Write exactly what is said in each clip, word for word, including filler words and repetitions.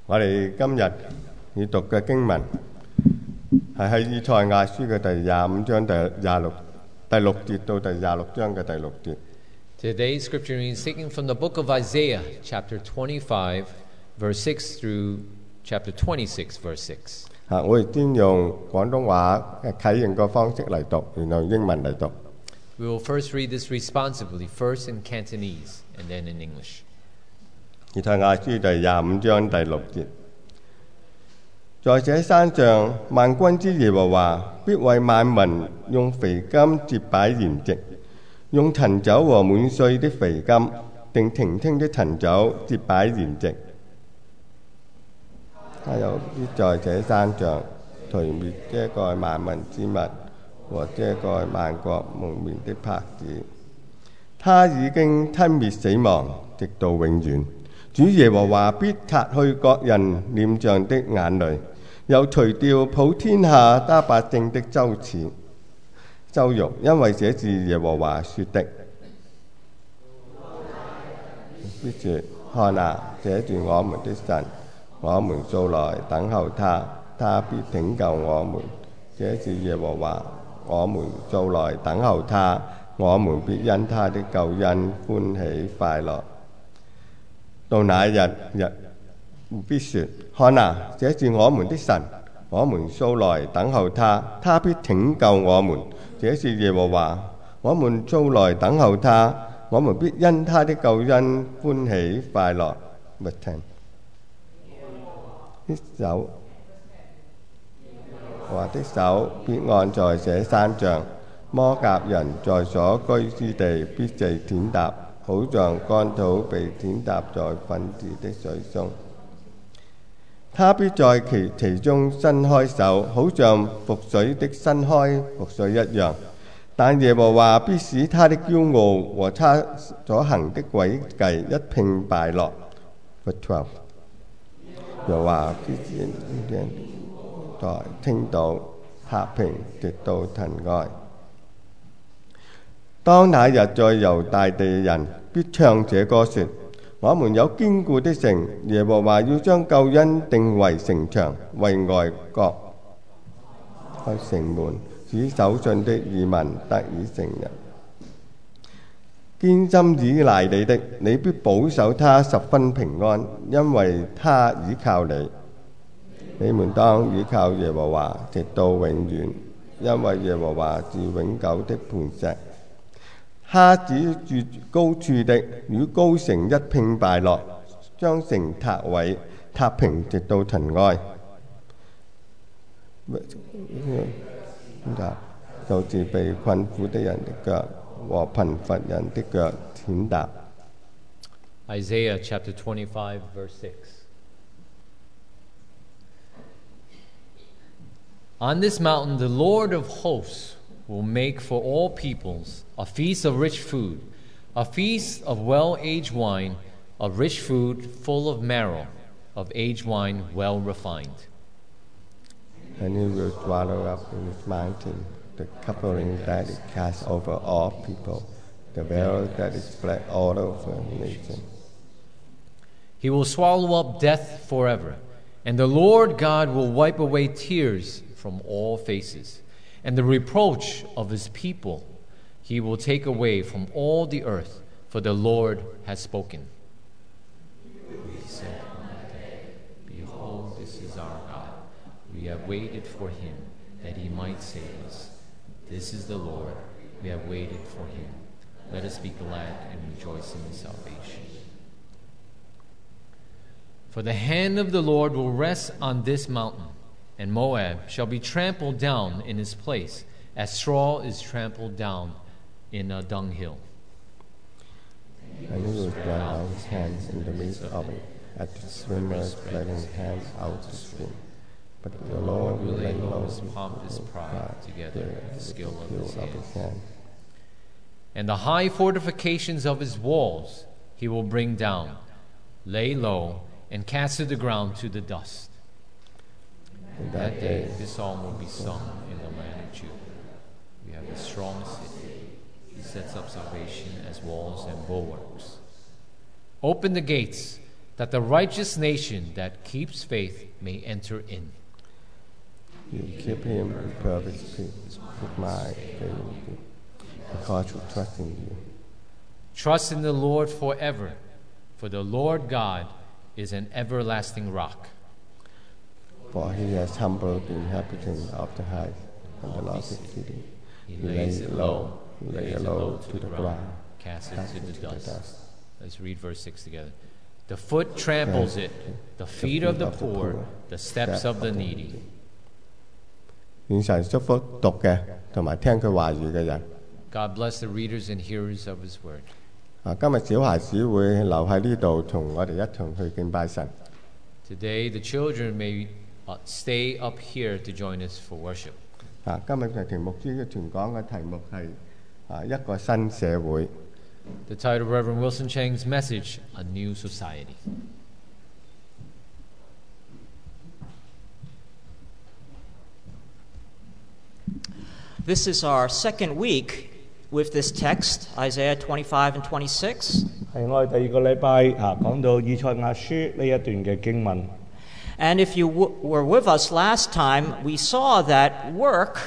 我哋今日要讀嘅經文係喺以賽亞書嘅第廿五章第廿六第六節到第廿六章嘅第六節。 Today's scripture reading is taken from the book of Isaiah, chapter twenty-five, verse six through chapter twenty-six, verse six. 啊，我哋先用廣東話嘅啟應嘅方式嚟讀，然後英文嚟讀。 We will first read this responsively, first in Cantonese and then in English. 以賽亞書第廿五章第六節，在這山上，萬軍之耶和華必為萬民用肥甘節擺筵席，用陳酒和滿髓的肥甘，並澄清的陳酒節擺筵席。他有必在這山上除滅遮蓋萬民之物和遮蓋萬國蒙面的帕子。他已經吞滅死亡，直到永遠。主耶和華必擦去各人臉上的眼淚，又除掉普天下他百姓的羞恥羞辱，因為這是耶和華說的。必說：看啊，這是我們的神，我們素來等候他，他必拯救我們。這是耶和華，我們素來等候他，我們必因他的救恩歡喜快樂。到那一日，日必說：看啊，這是我們的神，我們素來等候他，他必拯救我們。這是耶和華，我們素來等候他，我們必因他的救恩歡喜快樂。勿聽，的手，我的手必按在這山上，摩甲人在所居之地必被踐踏，好像乾土被踐踏在粉質的水中。他必在其其中伸開手，好像覆水的伸開覆水一樣。但耶和華必使他的驕傲和他所行的詭計一併敗落。Verse twelve， 耶和華必使人在傾倒嚇平，直到騰外。當那日，在猶大地人必唱這歌說：我們有堅固的城，耶和華要將救恩定為城牆，為外國開城門，使守信的義民得以成人。堅心倚賴你的，你必保守他十分平安，因為他倚靠你。你們當倚靠耶和華，直到永遠，因為耶和華是永久的磐石。他指住高處的與高城一併敗落，將城塌毀塌平，直到塵埃。就是被困苦的人的腳和貧乏人的腳踐踏。 Isaiah chapter twenty-five, verse six. On this mountain the Lord of hosts will make for all peoples a feast of rich food, a feast of well-aged wine, of rich food full of marrow, of aged wine well refined. And he will swallow up in his mountain the covering that is cast over all people, the veil that is spread all over nations. He will swallow up death forever, and the Lord God will wipe away tears from all faces, and the reproach of his people he will take away from all the earth, for the Lord has spoken. He said on that day, behold, this is our God. We have waited for him, that he might save us. This is the Lord. We have waited for him. Let us be glad and rejoice in his salvation. For the hand of the Lord will rest on this mountain, and Moab shall be trampled down in his place, as straw is trampled down in a dunghill. And he will spread out his hands in the midst of it, as the swimmer spreading his hands out to swim. But the Lord will lay low his pompous pride together with the skill of his hand. hand. And the high fortifications of his walls he will bring down, lay low, and cast to the ground to the dust. In that day this psalm will be sung in the land of Judah. We have a strong city. He sets up salvation as walls and bulwarks. Open the gates, that the righteous nation that keeps faith may enter in. You keep him in perfect peace, with my faith, because you trust in you. Trust in the Lord forever, for the Lord God is an everlasting rock. For he has humbled the inhabitant of the heights and the lofty city. He He lays it low, lay it low to the ground, casts cast it to it the to the dust. dust. Let's read verse six together. The foot tramples it, the feet of the poor, the steps of the needy. 願神祝福讀嘅同埋聽佢話語嘅人。 God bless the readers and hearers of His word. 啊，今日小孩子會留喺呢度，同我哋一同去敬拜神。 Today, the children may uh, stay up here to join us for worship. 啊，今日嘅題目主嘅傳講嘅題目係啊一個新社會。 The title of Reverend Wilson Cheng's message, A New Society. This is our second week with this text, Isaiah twenty-five and twenty-six. 係我哋第二個禮拜啊，講到以賽亞書呢一段嘅經文。 And if you w- were with us last time, we saw that work,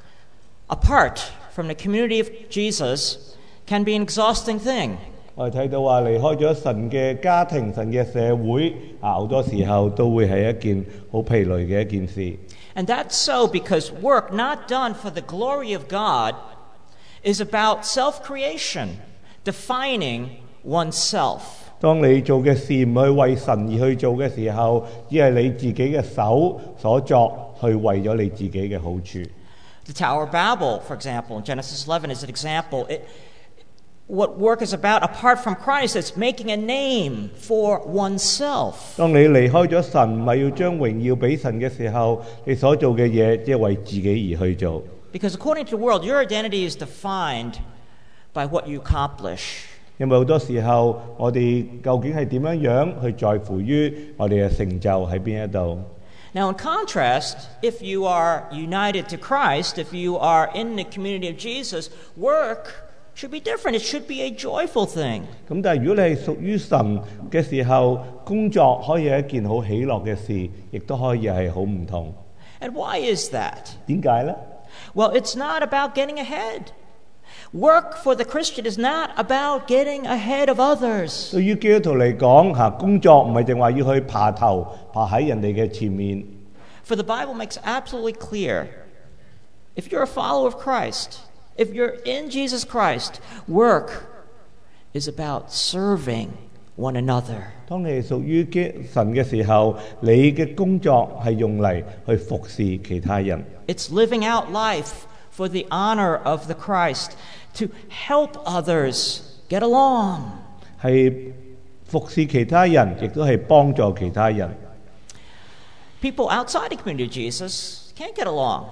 apart from the community of Jesus, can be an exhausting thing. 我哋睇到話離開咗神嘅家庭、神嘅社會啊，好多時候都會係一件好疲累嘅一件事。 And that's so because work not done for the glory of God is about self-creation, defining oneself. 當你做嘅事唔去為神而去做嘅時候，只係你自己嘅手所作，去為咗你自己嘅好處。 The Tower of Babel, for example, in Genesis eleven is an example. It, what work is about apart from Christ, it's making a name for oneself. 當你離開咗神，唔係要將榮耀俾神嘅時候，你所做嘅嘢即係為自己而去做。 Because according to the world, your identity is defined by what you accomplish. 因為好多時候，我哋究竟係點樣樣去在乎於我哋嘅成就喺邊一度？ Now, in contrast, if you are united to Christ, if you are in the community of Jesus, work should be different. It should be a joyful thing. 咁但係如果你係屬於神嘅時候，工作可以係一件好喜樂嘅事，亦都可以係好唔同。 And why is that? 點解呢？ Well, it's not about getting ahead. Work for the Christian is not about getting ahead of others. 對於基督徒嚟講，嚇工作唔係淨話要去爬頭，爬喺人哋嘅前面。 For the Bible makes absolutely clear, if you're a follower of Christ, if you're in Jesus Christ, work is about serving one another. 當你係屬於基神嘅時候，你嘅工作係用嚟去服侍其他人。 It's living out life for the honor of the Christ, to help others get along. 係服侍其他人，亦都係幫助其他人。 People outside the community of Jesus can't get along.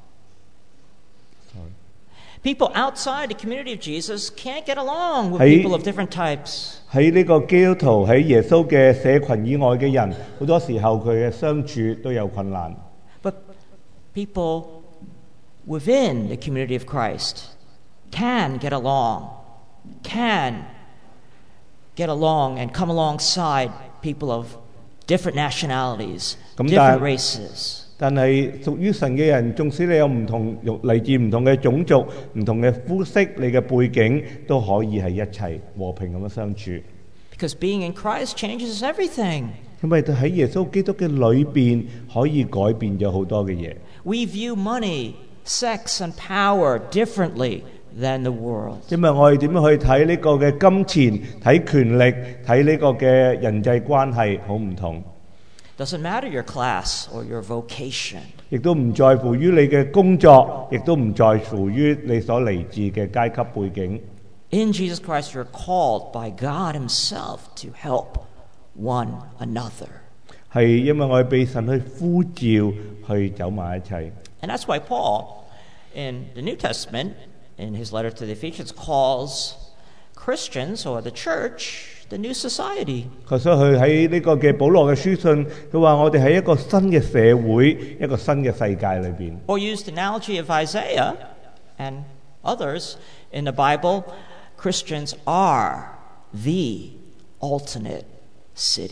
People outside the community of Jesus can't get along with Hey. people of different types. 喺呢個基督徒喺耶穌嘅社群以外嘅人，好多時候佢嘅相處都有困難。 But people within the community of Christ can get along, can get along and come alongside people of different nationalities, 咁 different 但- races. 但係屬於神嘅人，縱使你有唔同嚟自唔同嘅種族、唔同嘅膚色，你嘅背景都可以係一齊和平咁樣相處。 Because being in Christ changes everything. 因為喺耶穌基督嘅裏邊，可以改變咗好多嘅嘢。 We view money, sex, and power differently than the world. 因為我哋點樣去睇呢個嘅金錢、睇權力、睇呢個嘅人際關係，好唔同。 Doesn't matter your class or your vocation. 亦都唔在乎於你嘅工作，亦都唔在乎於你所嚟自嘅階級背景。 In Jesus Christ, you're called by God Himself to help one another. 係因為我哋被神去呼召去走埋一齊。 And that's why Paul, in the New Testament, in his letter to the Ephesians, calls Christians or the church the new society. 佢所以佢喺呢個嘅保羅嘅書信，佢話我哋喺一個新嘅社會、一個新嘅世界裏邊。 Or use the analogy of Isaiah and others in the Bible, Christians are the ultimate city.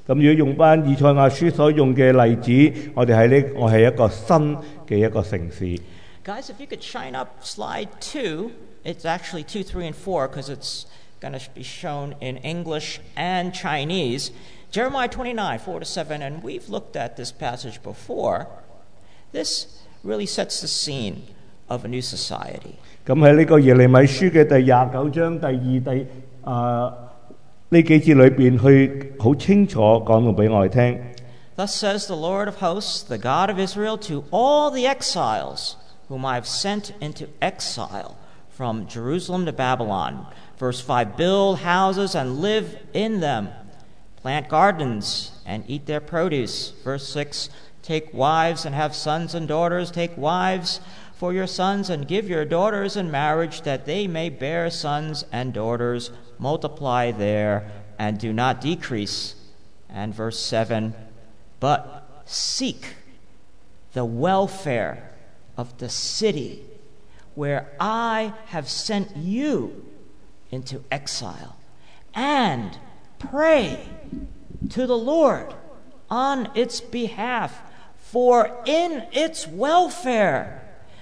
咁如果用翻以賽亞書所用嘅例子，我哋喺呢，我係一個新嘅一個城市。 Guys, if you could shine up slide two, it's actually two, three, and four because it's going to be shown in English and Chinese. Jeremiah twenty-nine, four to seven, and we've looked at this passage before. This really sets the scene of a new society. 咁喺呢個耶利米書嘅第廿九章第二第啊呢幾節裏邊，去好清楚講到俾我哋聽。 Thus says the Lord of hosts, the God of Israel, to all the exiles whom I have sent into exile from Jerusalem to Babylon. Verse five, build houses and live in them. Plant gardens and eat their produce. Verse six, take wives and have sons and daughters. Take wives for your sons and give your daughters in marriage that they may bear sons and daughters. Multiply there and do not decrease. And verse seven, but seek the welfare of the city where I have sent you into exile, and pray to the Lord on its behalf, for in its welfare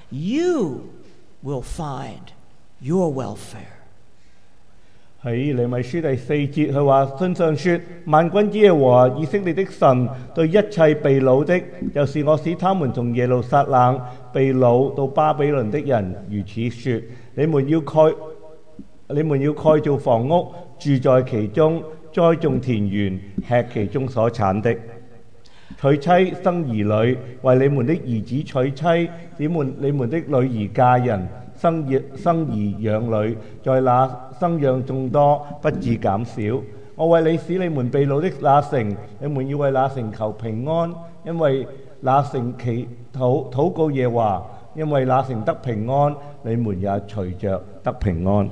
you will find your welfare. 喺耶利米書第四節，佢話信上說：萬軍之耶和華以色列的神對一切被擄的，就是我使他們從耶路撒冷被擄到巴比倫的人，如此說：你們要蓋，你們要蓋造房屋，住在其中，栽種田園，吃其中所產的。娶妻生兒女，為你們的兒子娶妻，你們你們的女兒嫁人。生兒生兒養女，在那生養眾多，不致減少。我為你使你們被擄的那城，你們要為那城求平安，因為那城祈禱禱告耶和華，因為那城得平安，你們也隨着得平安。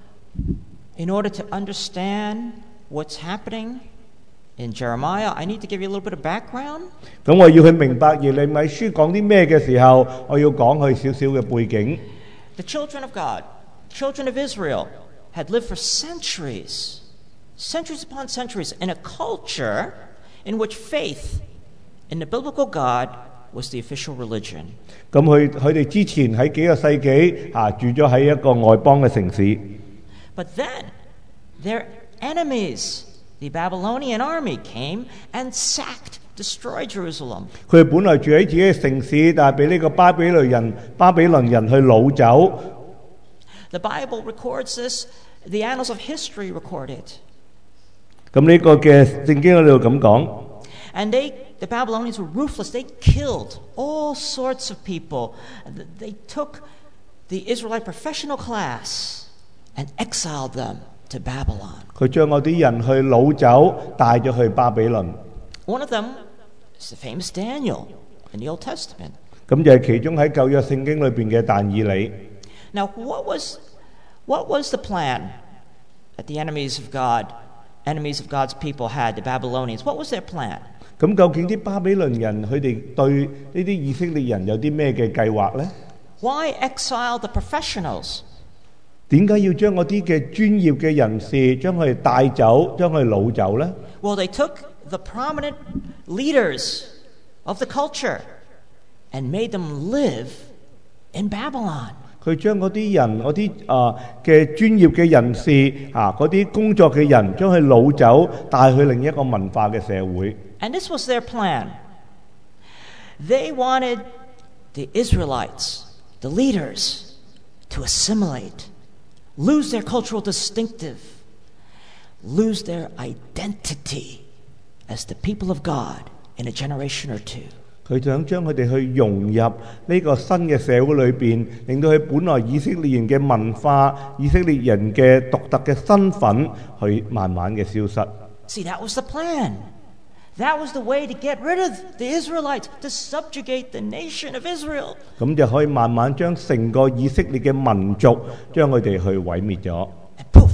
In order to understand what's happening in Jeremiah, I need to give you a little bit of background. 咁我要去明白耶利米書講啲咩嘅時候，我要講佢少少嘅背景。 The children of God, children of Israel, had lived for centuries, centuries upon centuries, in a culture in which faith in the biblical God was the official religion. 咁佢佢哋之前喺幾個世紀啊住咗喺一個外邦嘅城市。 But then their enemies, the Babylonian army, came and sacked, destroyed Jerusalem. 佢哋本來住喺自己嘅城市，但係俾呢個巴比倫人巴比倫人去擄走。 The Bible records this. The annals of history record it. 咁呢個嘅聖經喺度咁講。 And they, the Babylonians were ruthless. They killed all sorts of people. They took the Israelite professional class and exiled them to Babylon. 佢將嗰啲人去擄走，帶咗去巴比倫。 One of them is the famous Daniel in the Old Testament. 咁就係其中喺舊約聖經裏邊嘅但以理。 Now, what was what was the plan that the enemies of God, enemies of God's people had, the Babylonians? What was their plan? 咁究竟啲巴比倫人佢哋對呢啲以色列人有啲咩嘅計劃呢？ Why exile the professionals? 點解要將嗰啲嘅專業嘅人士將佢哋帶走，將佢哋擄走呢？ Well, they took the prominent leaders of the culture and made them live in Babylon. 佢將嗰啲人嗰啲啊嘅專業嘅人士啊嗰啲工作嘅人，將佢擄走，帶去另一個文化嘅社會。 And this was their plan. They wanted the Israelites, the leaders, to assimilate, lose their cultural distinctive, lose their identity as the people of God in a generation or two. 佢想將佢哋去融入呢個新嘅社會裏邊，令到佢本來以色列人嘅文化、以色列人嘅獨特嘅身份，去慢慢嘅消失。 See, that was the plan. That was the way to get rid of the Israelites, to subjugate the nation of Israel. 咁就可以慢慢將成個以色列嘅民族，將佢哋去毀滅咗。 And poof!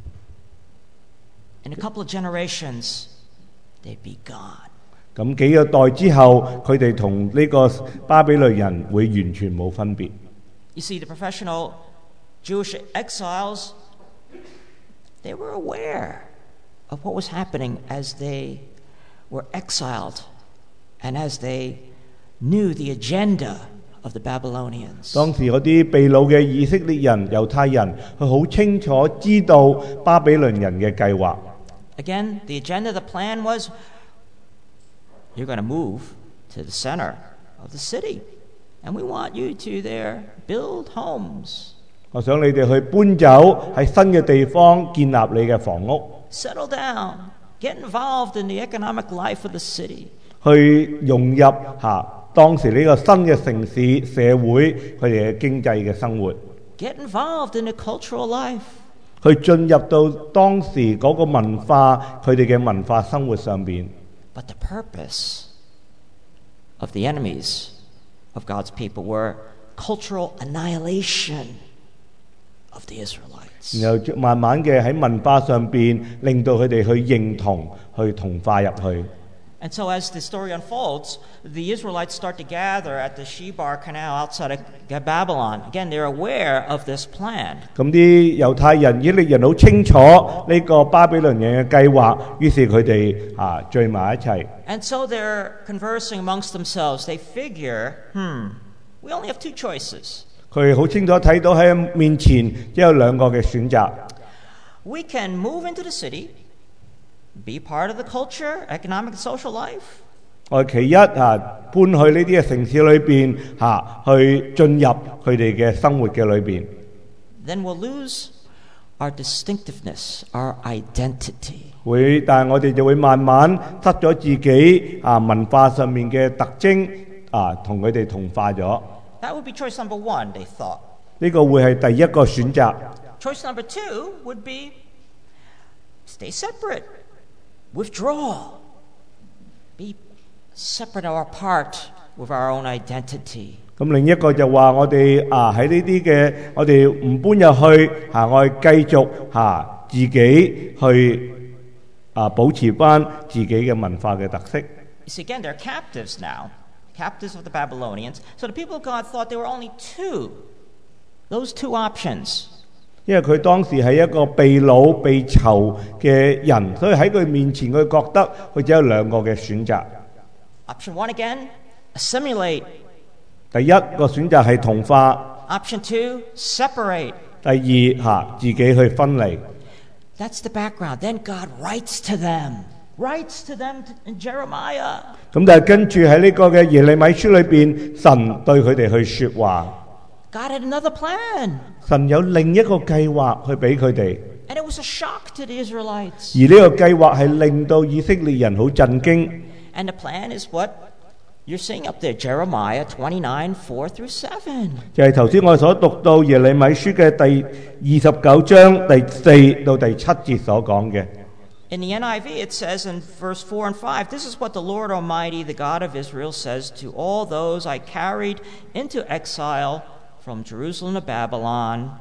In a couple of generations, they'd be gone. 咁幾個代之後，佢哋同呢個巴比倫人會完全冇分別。 You see, the professional Jewish exiles, they were aware of what was happening as they were exiled, and as they knew the agenda of the Babylonians. 當時嗰啲被擄嘅以色列人、猶太人，佢好清楚知道巴比倫人嘅計劃。 Again, the agenda, the plan was, you're going to move to the center of the city, and we want you to there build homes. 我想你哋去搬走喺新嘅地方建立你嘅房屋， Settle down, get involved in the economic life of the city. 去融入嚇當時呢個新嘅城市社會佢哋嘅經濟嘅生活， Get involved in the cultural life. 去進入到當時嗰個文化佢哋嘅文化生活上邊。 But the purpose of the enemies of God's people were cultural annihilation of the Israelites. 然後慢慢嘅喺文化上邊，令到佢哋去認同、去同化入去。 And so as the story unfolds, the Israelites start to gather at the Shebar Canal outside of Babylon. Again, they're aware of this plan. 咁啲猶太人、以色列人好清楚呢個巴比倫人嘅計劃，於是佢哋啊聚埋一齊。 And so they're conversing amongst themselves. They figure, hmm, we only have two choices. 佢好清楚睇到喺面前只有兩個嘅選擇。 We can move into the city, be part of the culture, economic and social life. 我其一啊搬去呢啲嘅城市裏邊嚇，去進入佢哋嘅生活嘅裏邊。 Then we'll lose our distinctiveness, our identity. 會，但係我哋就會慢慢失咗自己啊文化上面嘅特徵啊，同佢哋同化咗。 That would be choice number one, they thought. 呢個會係第一個選擇。 Choice number two would be stay separate, withdraw, be separate or apart with our own identity. 咁另一個就話我哋啊喺呢啲嘅，我哋唔搬入去嚇，我哋繼續嚇自己去啊保持翻自己嘅文化嘅特色。 You see, again, they're captives now, captives of the Babylonians. So the people of God thought there were only two, those two options. 因為佢當時係一個被擄被囚嘅人，所以喺佢面前佢覺得佢只有兩個嘅選擇。 Option one again, assimilate. 第一個選擇係同化， Option two, separate. 第二嚇自己去分離。 That's the background. Then God writes to them, writes to them in Jeremiah. 咁但係跟住喺呢個嘅耶利米書裏邊，神對佢哋去説話。 God had another plan. 神有另一個計劃去俾佢哋， And it was a shock to the Israelites. 而呢個計劃係令到以色列人好震驚。 And the plan is what you're seeing up there, Jeremiah twenty-nine, four through seven. 就係頭先我所讀到耶利米書嘅第二十九章第四到第七節所講嘅。 In the N I V, it says in verse four and five, this is what the Lord Almighty, the God of Israel, says to all those I carried into exile from Jerusalem to Babylon.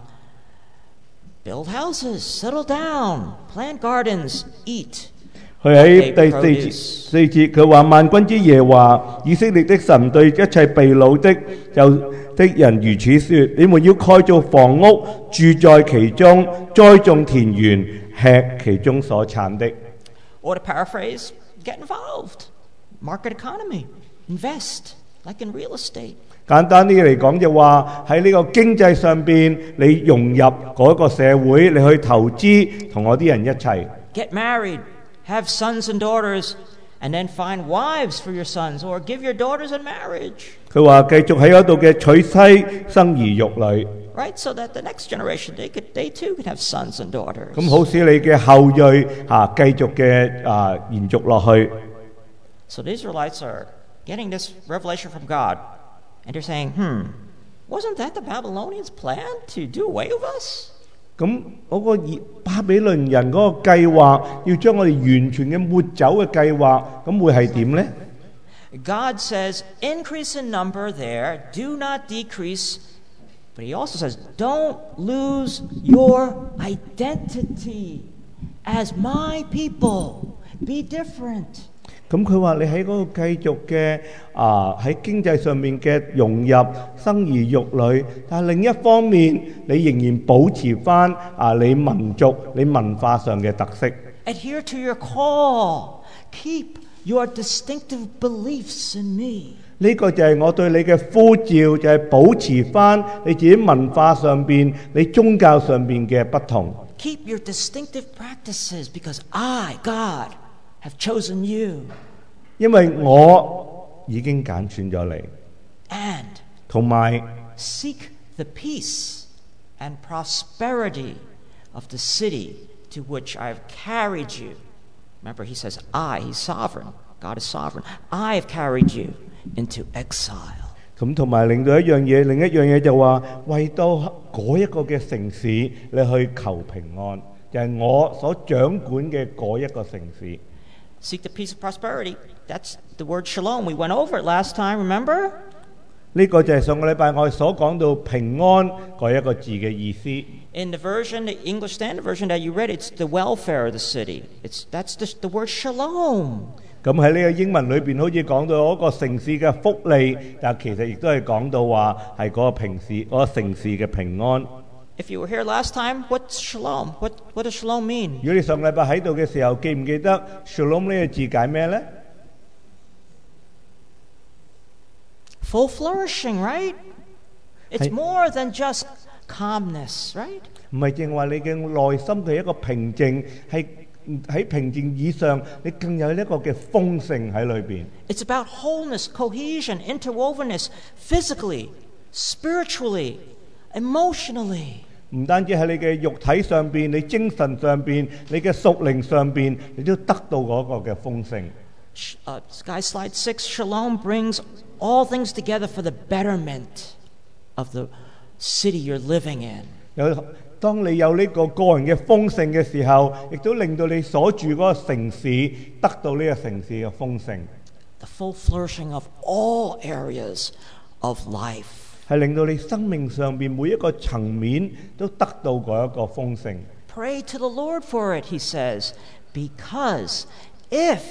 Build houses, settle down, plant gardens, eat. 佢喺第四節四節佢話萬軍之耶和華以色列的神對一切被擄的有的人如此說：你們要蓋造房屋，住在其中，栽種田園，吃其中所產的。 Or to paraphrase, get involved. Market economy, invest, like in real estate. 簡單啲嚟講就話喺呢個經濟上邊，你融入嗰個社會，你去投資，同我啲人一齊。 Get married, have sons and daughters, and then find wives for your sons, or give your daughters in marriage. 佢話繼續喺嗰度嘅娶妻生兒育女。 Right, so that the next generation, they could, they too could have sons and daughters. 咁好使你嘅後裔啊繼續嘅啊延續落去。 So the Israelites are getting this revelation from God, and they're saying, hmm, wasn't that the Babylonians' plan to do away with us? 咁嗰個以巴比倫人嗰個計劃，要將我哋完全嘅抹走嘅計劃，咁會係點呢？ God says, increase in number there, do not decrease. But he also says, don't lose your identity as my people. Be different. 咁佢話你喺嗰個繼續嘅啊喺經濟上面嘅融入生兒育女，但係另一方面你仍然保持翻啊你民族你文化上嘅特色。 Adhere to your call. Keep your distinctive beliefs in me. 呢個就係我對你嘅呼召，就係保持翻你自己文化上邊、你宗教上邊嘅不同。 Keep your distinctive practices because I, God, have chosen you. 因為我已經揀選咗你， And 同埋 seek the peace and prosperity of the city to which I have carried you. Remember, he says, I, he's sovereign. God is sovereign. I have carried you into exile. 咁同埋令到一樣嘢，另一樣嘢就話為到嗰一個嘅城市，你去求平安，就係、是、我所掌管嘅嗰一個城市。 Seek the peace of prosperity. That's the word shalom. We went over it last time, remember? 呢個就係上個禮拜我哋所講到平安嗰一個字嘅意思。 In the version, the English Standard Version that you read, it's the welfare of the city. It's that's the, the word shalom. 咁喺呢個英文裏邊，好似講到嗰個城市嘅福利，但其實亦都係講到話係嗰個平市、嗰、嗰個城市嘅平安。 If you were here last time, what's shalom? What what does shalom mean? 如果你上禮拜喺度嘅時候，記唔記得 shalom 呢個字解咩呢？ Full flourishing, right? It's Hey. more than just calmness, right? 唔係淨話你嘅內心嘅一個平靜，係喺平靜以上，你更有一個嘅豐盛喺裏邊。 It's about wholeness, cohesion, interwovenness, physically, spiritually, emotionally. 唔單止喺你嘅肉體上邊，你精神上邊，你嘅屬靈上邊，你都得到嗰個嘅豐盛。 Uh, Sky Slide six, Shalom brings all things together for the betterment of the city you're living in. 有當你有呢個個人嘅豐盛嘅時候，亦都令到你所住嗰個城市得到呢個城市嘅豐盛。 The full flourishing of all areas of life. 係令到你生命上邊每一個層面都得到嗰一個豐盛。 Pray to the Lord for it, he says, because if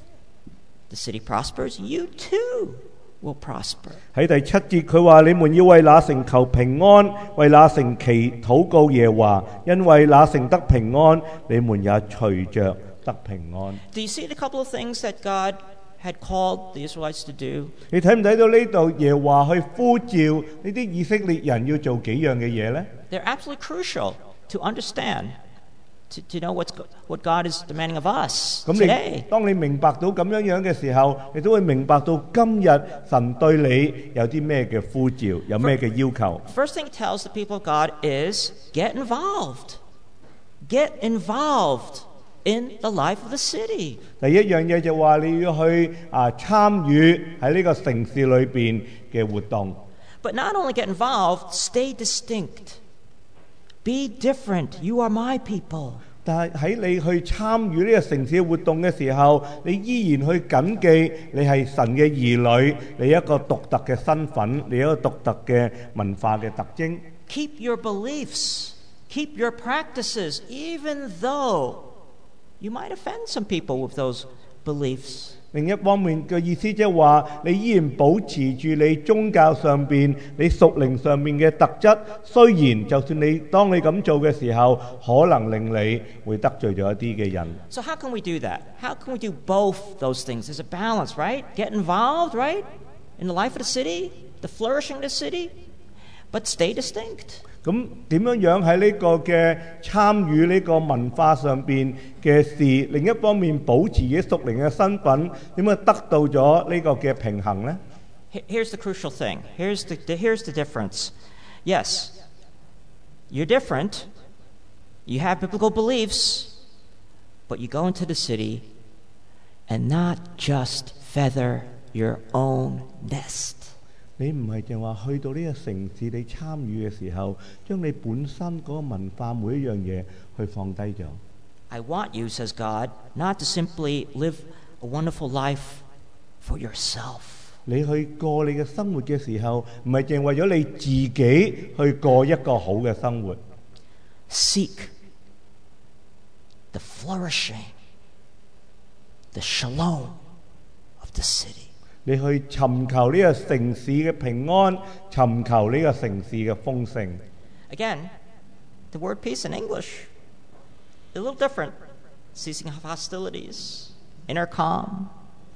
the city prospers, you too will prosper. 喺第七節佢話：你們要為那城求平安，為那城祈禱告耶和華，因為那城得平安，你們也隨着得平安。 Do you see the couple of things that God had called the Israelites to do? 你睇唔睇到呢度耶和華去呼召呢啲以色列人要做幾樣嘅嘢呢？ They're absolutely crucial to understand, to, to know what's, what God is demanding of us 咁 today. 你當你明白到咁樣樣嘅時候，你都會明白到今日神對你有啲咩嘅呼召，有咩嘅要求。 First thing he tells the people of God is get involved. Get involved in the life of the city. 第一樣嘢就話你要去啊參與喺呢個城市裏邊嘅活動。 But not only get involved, stay distinct. Be different. You are my people. 但係喺你去參與呢個城市嘅活動嘅時候，你依然去謹記你係神嘅兒女，你一個獨特嘅身份，你一個獨特嘅文化嘅特徵。 Keep your beliefs. Keep your practices, even though you might offend some people with those beliefs. 另一方面嘅意思即係話，你依然保持住你宗教上邊、你屬靈上面嘅特質。雖然就算你當你咁做嘅時候，可能令你會得罪咗一啲嘅人。 So how can we do that? How can we do both those things? There's a balance, right? Get involved, right? In the life of the city, the flourishing of the city, but stay distinct. 咁點樣樣喺呢個嘅參與呢個文化上邊嘅事，另一方面保持嘅屬靈嘅身份，點樣得到咗呢個嘅平衡呢？ Here's the crucial thing. Here's the, the here's the difference. Yes, you're different. You have biblical beliefs, but you go into the city and not just feather your own nest. 你唔係淨話去到呢個城市，你參與嘅時候，將你本身嗰個文化每一樣嘢去放低咗。 I want you, says God, not to simply live a wonderful life for yourself. 你去過你嘅生活嘅時候，唔係淨為咗你自己去過一個好嘅生活。 Seek the flourishing, the shalom of the city. 你去尋求呢個城市嘅平安，尋求呢個城市嘅豐盛。 Again, the word peace in English is a little different. Ceasing of hostilities, inner calm,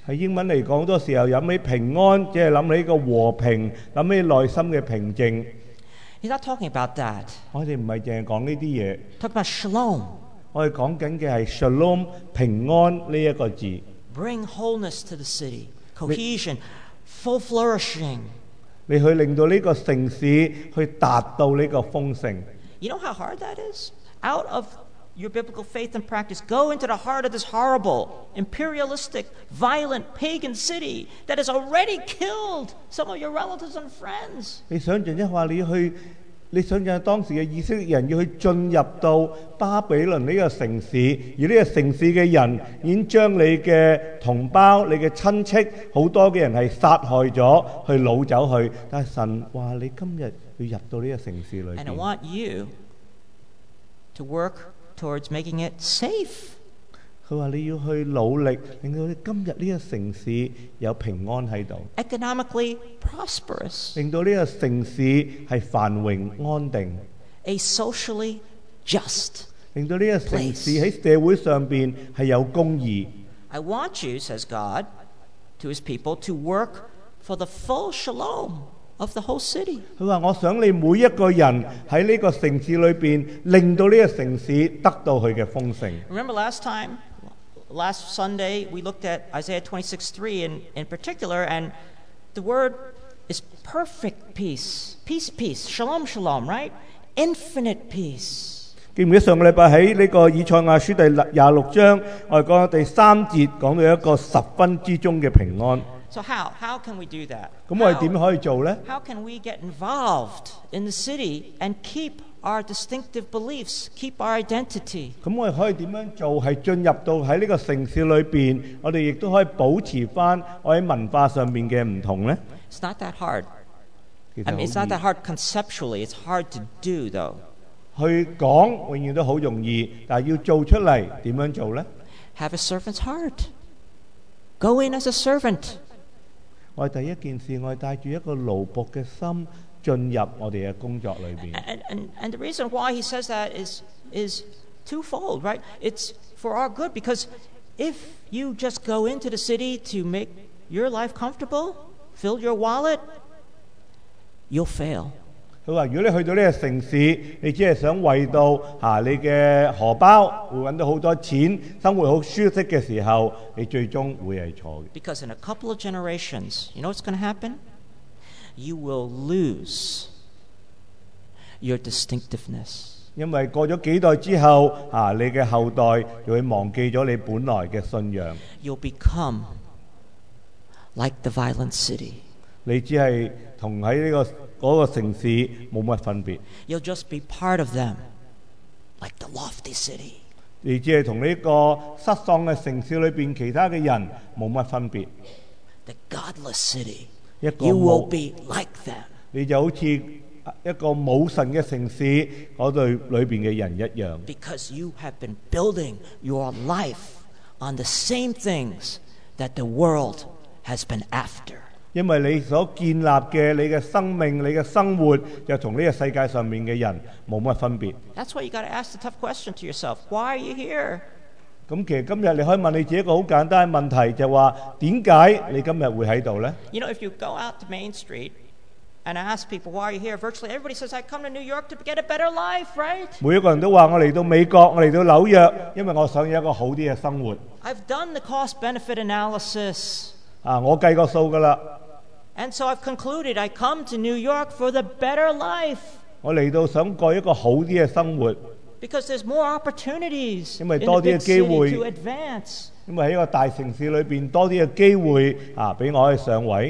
喺英文嚟講，好多時候諗起平安，即係諗起個和平，諗起內心嘅平靜。 He's not talking about that. 我哋唔係淨係講呢啲嘢， Talk about shalom. 我哋講緊嘅係 shalom 平安呢一個字。 Bring wholeness to the city. Cohesion. Full flourishing. 你去令到呢個城市去達到呢個豐盛。 You know how hard that is? Out of your biblical faith and practice, go into the heart of this horrible, imperialistic, violent, pagan city that has already killed some of your relatives and friends. 你想象一下，你去，你想象當時嘅以色列人要去進入到巴比倫呢個城市，而呢個城市嘅人已經將你嘅同胞、你嘅親戚好多嘅人係殺害咗，去擄走去。但係神話你今日要入到呢個城市裏 And I 邊。 want you to work towards making it safe. 佢話你要去努力，令到你今日呢個城市有平安喺度， Economically prosperous. 令到呢個城市係繁榮安定， A socially just. 令到呢個城市喺社會上邊係有公義。 I want you, says God, to his people, to work for the full shalom of the whole city. 佢話：我想你每一個人喺呢個城市裏邊，令到呢個城市得到佢嘅豐盛。 Remember last time, last Sunday, we looked at Isaiah twenty-six three in, in particular, and the word is perfect peace. Peace, peace. Shalom, shalom, right? Infinite peace. 記唔記得上個禮拜喺呢個以賽亞書第廿六章，我哋講第三節講到一個十分之中嘅平安。 So how? How can we do that? 咁我哋點 How, 可以做呢？ how can we get involved in the city and keep our distinctive beliefs, keep our identity? 咁我哋可以點樣做？係進入到喺呢個城市裏邊，我哋亦都可以保持翻我喺文化上面嘅唔同呢？ It's not that hard. 其 I 實 mean, it's 好 not that hard conceptually. It's hard to do, though. 易去講，永遠都好容易，但係要做出嚟點樣做呢？ Have a servant's heart. Go in as a servant. 我哋第一件事，我哋帶住一個奴僕嘅心進入我哋嘅工作裏邊。 And, and, and the reason why he says that is, is twofold, right? It's for our good, because if you just go into the city to make your life comfortable, fill your wallet, you'll fail. 佢話：如果你去到呢個城市，你只係想為到嚇你嘅荷包會揾到好多錢，生活好舒適嘅時候，你最終會係錯嘅。 Because in a couple of generations, you know what's going to happen? You will lose your distinctiveness. 因為過咗幾代之後，啊，你嘅後代就會忘記咗你本來嘅信仰。 You'll become like the violent city. 你只係同喺呢個嗰個城市冇乜分別。 You'll just be part of them, like the lofty city. 你只係同呢個失喪嘅城市裏邊其他嘅人冇乜分別。 The godless city. 一個 You will 冇， be like them. 你就好似一個冇神嘅城市嗰度裏邊嘅人一樣。 Because you have been building your life on the same things that the world has been after. 因為你所建立嘅你嘅生命、你嘅生活，就同呢個世界上面嘅人冇乜分別。 That's why you got to ask the tough question to yourself. Why are you here? 咁其實今日你可以問你自己一個好簡單嘅問題，就話點解你今日會喺度呢？ You know, if you go out to Main Street and ask people, why are you here? Virtually everybody says, I come to New York to get a better life, right? 每一個人都話我嚟到美國，我嚟到紐約，因為我想有一個好啲嘅生活。 I've done the cost-benefit analysis. 啊，我計過數噶啦， And so I've concluded I come to New York for the better life 我嚟到想過一個好啲嘅生活， because there's more opportunities 因為 in 多 the 啲嘅 big 機 city 會 to advance. 因為喺一個大城市裏邊多啲嘅機會啊，俾我可以上位。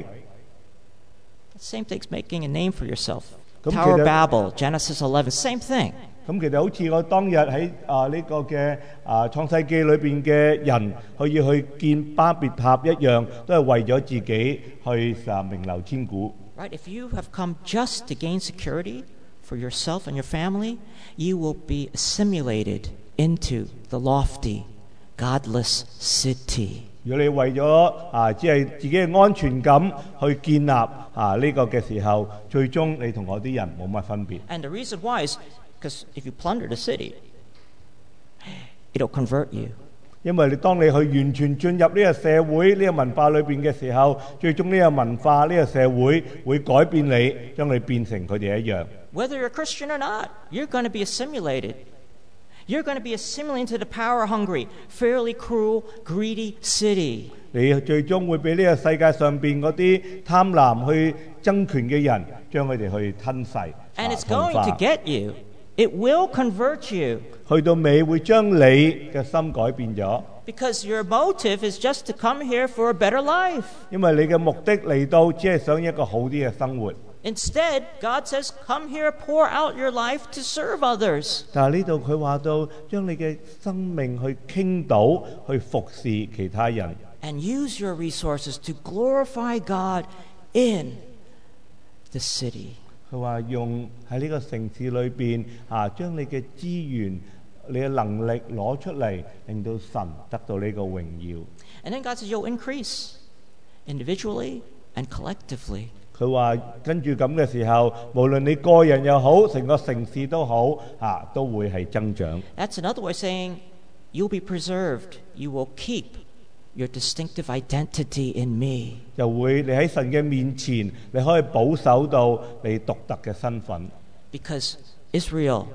Same thing's making a name for yourself. 咁 Tower 其實- Babel, Genesis eleven, same thing. 咁其實好似我當日喺啊呢個嘅啊創世記裏邊嘅人，可以去建巴別塔一樣，都係為咗自己去啊名留千古。 Right? If you have come just to gain security for yourself and your family, you will be assimilated into the lofty, godless city. 如果你為咗啊只係自己嘅安全感去建立啊呢個嘅時候，最終你同我啲人冇乜分別。 And the reason why is because if you plunder the city, it'll convert you. 因為你當你去完全進入呢個社會呢個文化裏邊嘅時候，最終呢個文化呢個社會會改變你，將你變成佢哋一樣。 Whether you're a Christian or not, you're going to be assimilated. You're going to be assimilated to the power-hungry, fairly cruel, greedy city. 你最終會俾呢個世界上邊嗰啲貪婪去爭權嘅人，將佢哋去吞噬、 And 啊 it's 同 going 化。 to get you. It will convert you. 去到尾會將你嘅心改變咗， Because your motive is just to come here for a better life. 因為你嘅目的嚟到只係想一個好啲嘅生活。 Instead, God says, come here, pour out your life to serve others. 但係呢度佢話到，將你嘅生命去傾倒，去服侍其他人， And use your resources to glorify God in the city. 佢話用喺呢個城市裏邊啊，將你嘅資源、你嘅能力攞出嚟，令到神得到呢個榮耀。 And then God says, you'll increase individually and collectively. 佢話跟住咁嘅時候，無論你個人又好，成個城市都好，啊，都會係增長。 That's another way of saying you'll be preserved. You will keep your distinctive identity in me. 就會你喺神嘅面前，你可以保守到你獨特嘅身份。 Because Israel,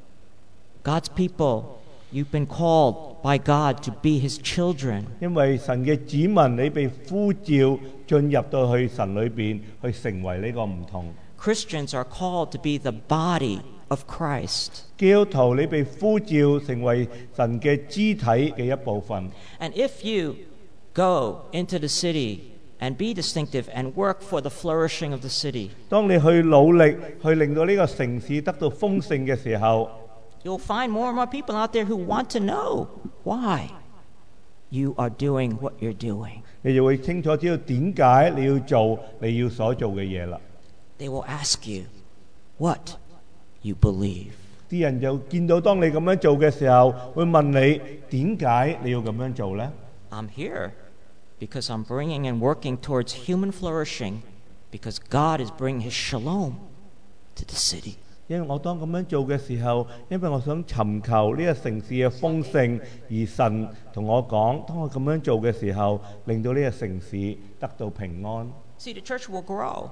God's people, you've been called by God to be His children. 因為神嘅子民，你被呼召進入到去神裏邊，去成為呢個唔同。 Christians are called to be the body of Christ. 基督徒，你被呼召成為神嘅肢體嘅一部分。 And if you go into the city and be distinctive and work for the flourishing of the city, 當你去努力去令到呢個城市得到豐盛嘅時候， you'll find more and more people out there who want to know why you are doing what you're doing. 你就會清楚知道點解你要做你要所做嘅嘢啦。 They will ask you what you believe. 啲人就見到當你咁樣做嘅時候，會問你點解你要咁樣做呢？ I'm here because I'm bringing and working towards human flourishing because God is bringing His shalom to the city. 因為我當咁樣做嘅時候，因為我想尋求呢個城市嘅豐盛，而神同我講，當我咁樣做嘅時候，令到呢個城市得到平安。 See, the church will grow.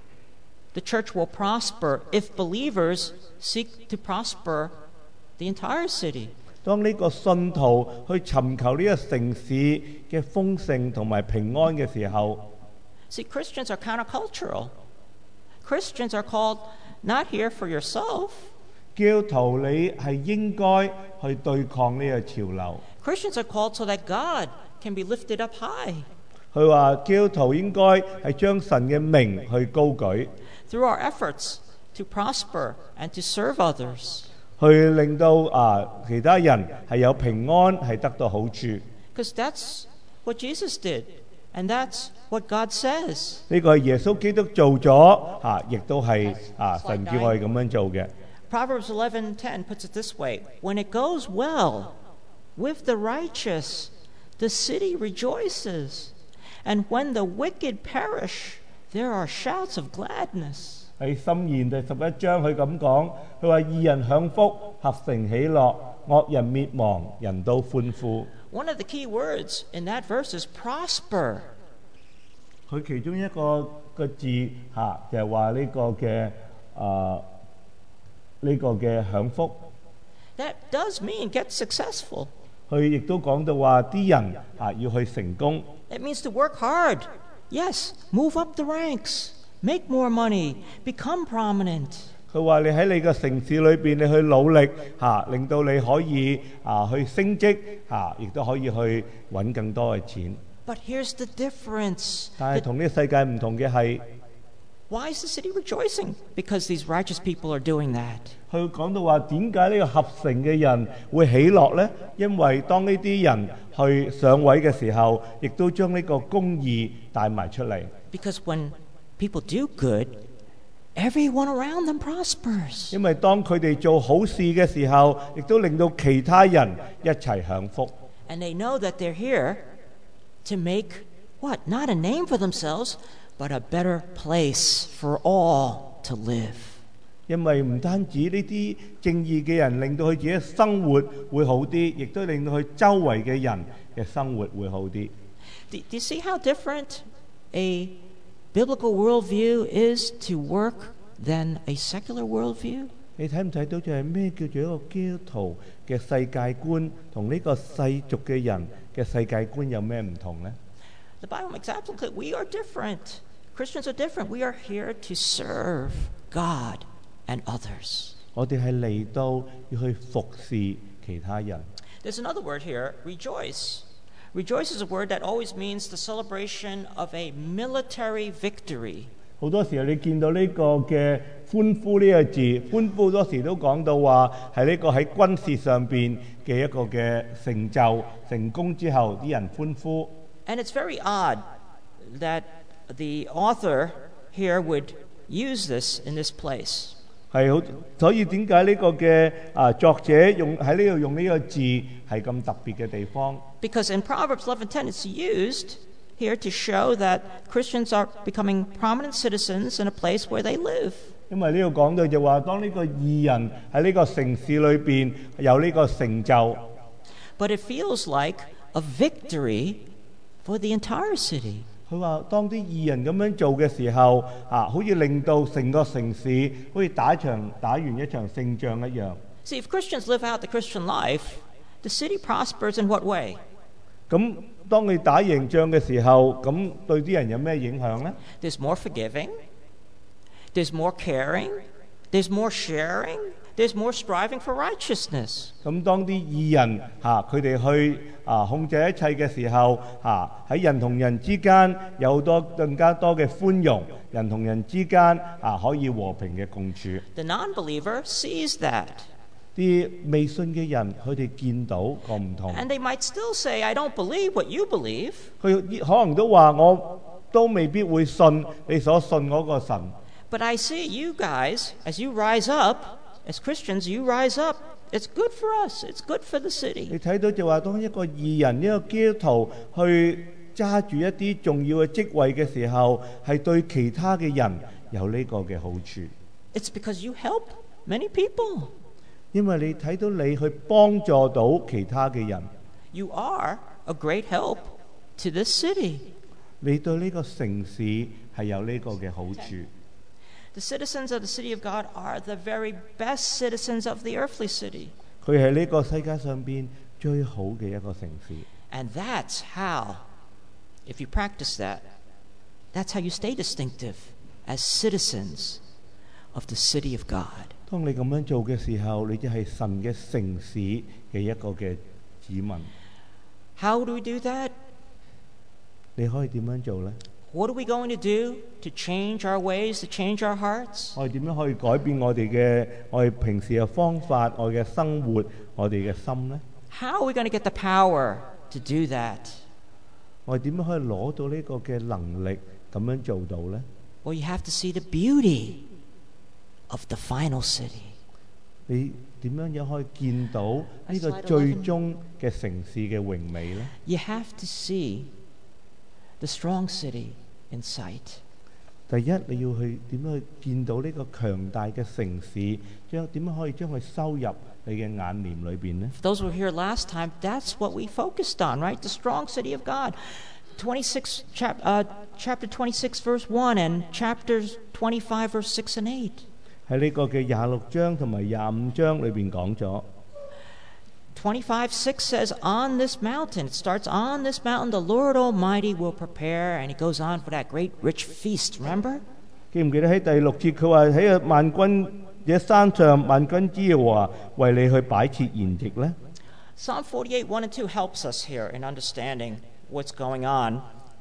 The church will prosper if believers seek to prosper the entire city. 當呢個信徒去尋求呢個城市嘅豐盛同埋平安嘅時候， See, Christians are countercultural. Christians are called not here for yourself. 基督徒你係應該去對抗呢個潮流。 Christians are called so that God can be lifted up high. 佢話基督徒應該係將神嘅名去高舉， Through our efforts to prosper and to serve others. 去令到啊其他人係有平安，係得到好處。 Because that's what Jesus did. And that's what God says. 呢個係耶穌基督做咗啊，亦都係啊神叫我哋咁樣做嘅。 Proverbs eleven ten puts it this way. When it goes well with the righteous, the city rejoices. And when the wicked perish, there are shouts of gladness. 喺箴言第十一章佢咁講，佢話義人享福，合城喜樂；惡人滅亡，人都歡呼。 One of the key words in that verse is prosper. 佢其中一個個字嚇、啊、就係話呢個嘅啊呢個嘅享福。 That does mean get successful. 佢亦都講到話啲人啊要去成功。 It means to work hard. Yes, move up the ranks, make more money, become prominent. 佢話你喺你個城市裏邊，你去努力嚇、啊，令到你可以啊去升職嚇，亦、啊、都可以去揾更多嘅錢。 But here's the difference. 但係同呢個世界唔同嘅係， Why is the city rejoicing? Because these righteous people are doing that. 佢講到話點解呢個合城嘅人會喜樂呢？因為當呢啲人去上位嘅時候，亦都將呢個公義帶埋出嚟。 Because when people do good, everyone around them prospers. 因為當佢哋做好事嘅時候，亦都令到其他人一齊享福。 And they know that they're here to make what? Not a name for themselves, but a better place for all to live. 因為唔單止呢啲正義嘅人令到佢自己生活會好啲，亦都令到佢周圍嘅人嘅生活會好啲。 Do, do you see how different a biblical worldview is to work than a secular worldview? 你睇唔睇到就係咩叫做一個基督徒嘅世界觀同呢個世俗嘅人嘅世界觀有咩唔同呢？ The Bible makes absolutely clear. We are different. Christians are different. We are here to serve God and others. 我哋係嚟到要去服侍其他人。 There's another word here, rejoice. Rejoice is a word that always means the celebration of a military victory. 好多時候你見到呢個嘅歡呼呢個字，歡呼好多時都講到話係呢個喺軍事上邊嘅一個嘅成就成功之後，啲人歡呼。 And it's very odd that the author here would use this in this place. 係好，所以點解呢個嘅啊作者用喺呢度用呢個字係咁特別嘅地方？ Because in Proverbs eleven ten it's used here to show that Christians are becoming prominent citizens in a place where they live. 因為呢度講到就話，當呢個義人喺呢個城市裏邊有呢個成就。 But it feels like a victory for the entire city. 佢話：當啲義人咁樣做嘅時候，啊，好似令到成個城市好似打場打完一場勝仗一樣。 See, if Christians live out the Christian life, the city prospers in what way? 咁當你打贏仗嘅時候，咁對啲人有咩影響呢？ There's more forgiving, there's more caring, there's more sharing, there's more striving for righteousness. 咁當啲義人嚇佢哋去啊控制一切嘅時候，嚇喺人同人之間有多更加多嘅寬容，人同人之間啊可以和平嘅共處。 The non-believer sees that. 啲未信嘅人佢哋見到個唔同， And they might still say, I don't believe what you believe. 佢可能都話我都未必會信你所信嗰個神。 But I see you guys, as you rise up, as Christians, you rise up. It's good for us. It's good for the 你 city. 睇到就話，當一個義人一個基督徒去揸住一啲重要嘅職位嘅時候，係對其他嘅人有呢個嘅好處。 It's because you help many people. 因為你睇到你去幫助到其他嘅人， You are a great help to this city. 你對呢個城市係有呢個嘅好處。 The citizens of the city of God are the very best citizens of the earthly city. 佢係呢個世界上邊最好嘅一個城市。 And that's how, if you practice that, that's how you stay distinctive as citizens of the city of God. 當你咁樣做嘅時候，你就係神嘅城市嘅一個嘅子民。 How do we do that? 你可以點樣做呢？ What are we going to do to change our ways, to change our hearts? 我哋點樣可以改變我哋嘅我哋平時嘅方法，我哋嘅生活，我哋嘅心呢？ How are we going to get the power to do that? 我哋點樣可以攞到呢個嘅能力咁樣做到呢？ Well, you have to see the beauty of the final city. 你點樣樣可以見到呢個最終嘅城市嘅榮美呢？ You have to see the strong city in sight. 第一，你要去點樣去見到呢個強大嘅城市，將點樣可以將佢收入你嘅眼簾裏邊呢？ For those who were here last time, that's what we focused on, right? The strong city of God. twenty-six, chap, uh, chapter twenty-six, verse one, and chapters twenty-five, verse six and eight. 喺呢個嘅廿六章同埋廿五章裏邊講咗。 twenty-five six says, on this mountain, it starts on this mountain, the Lord Almighty will prepare, and it goes on for that great rich feast, remember? 記唔記得喺第六節佢話喺個萬軍嘅山上，萬軍之耶和華為你去擺設筵席呢？ Psalm forty-eight, one and two helps us here in understanding what's going on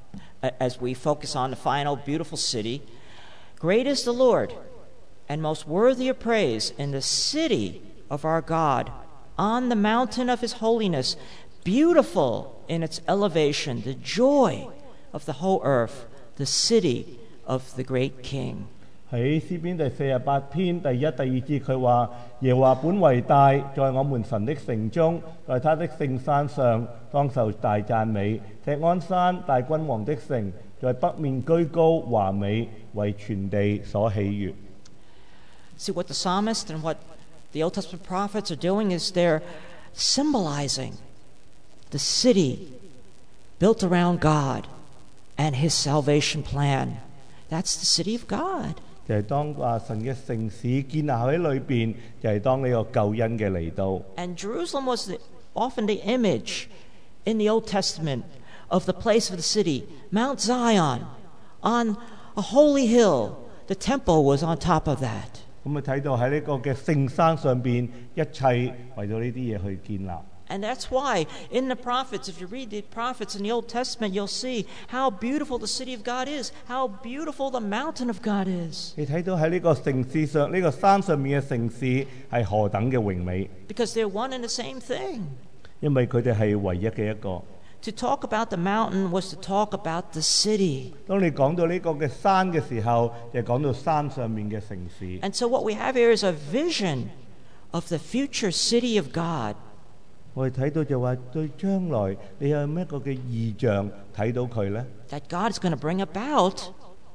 as we focus on the final beautiful city. Great is the Lord, and most worthy of praise in the city of our God, on the mountain of his holiness, beautiful in its elevation, the joy of the whole earth, the city of the great King. 喺詩篇第四十八篇第一、第二節佢話：耶和華本為大，在我們神的城中，在他的聖山上，當受大讚美。錫安山大君王的城，在北面居高華美，為全地所喜悅。 See, what the psalmist and what the Old Testament prophets are doing is they're symbolizing the city built around God and His salvation plan. That's the city of God. 就係當啊神嘅城市建立喺裏邊，就係當呢個救恩嘅嚟到。 And Jerusalem was the, often the image in the Old Testament of the place of the city, Mount Zion, on a holy hill. The temple was on top of that. 咁啊睇到喺呢個嘅聖山上邊，一切為咗呢啲嘢去建立。 And that's why in the prophets, if you read the prophets in the Old Testament, you'll see how beautiful the city of God is, how beautiful the mountain of God is. 你睇到喺呢個城市上，呢、個山上面嘅城市係何等嘅榮美， Because they're one and the same thing. 因為佢哋係唯一嘅一個。 To talk about the mountain was to talk about the city. 當你講到呢個嘅山嘅時候，就講到山上面嘅城市。 And so what we have here is a vision of the future city of God. 我哋睇到就話對將來你有咩一個嘅異象睇到佢呢？ That God is going to bring about